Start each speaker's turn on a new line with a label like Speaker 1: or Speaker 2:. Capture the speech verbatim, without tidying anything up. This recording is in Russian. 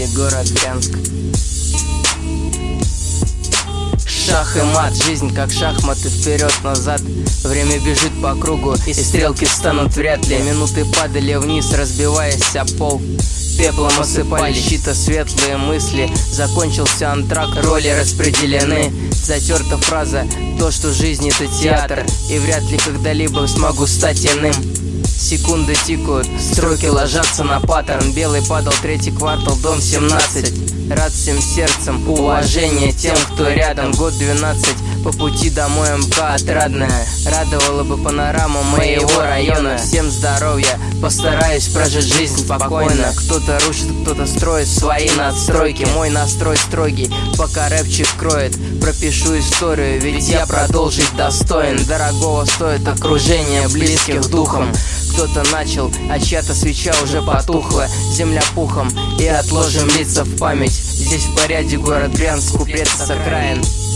Speaker 1: окраине, город Брянск. Шах и мат, жизнь как шахматы, вперед-назад. Время бежит по кругу, и стрелки станут вряд ли. Минуты падали вниз, разбиваясь о пол. Пеплом осыпали щита светлые мысли. Закончился антракт, роли распределены. Затерта фраза, то, что жизнь это театр, и вряд ли когда-либо смогу стать иным. Секунды тикают, строки ложатся на паттерн. Белый падал, третий квартал, дом семнадцать. Рад всем сердцем, уважение тем, кто рядом. Год двенадцать, по пути домой МК отрадная. Радовала бы панорама моего района. Всем здоровья, постараюсь прожить жизнь спокойно. Кто-то рушит, кто-то строит свои надстройки. Мой настрой строгий, пока рэпчик кроет. Пропишу историю, ведь я продолжить достоин. Дорогого стоит окружение близких духом. Кто-то начал, а чья-то свеча уже потухла. Земля пухом, и отложим лица в память. Здесь в порядке город Брянск, купец с окраин.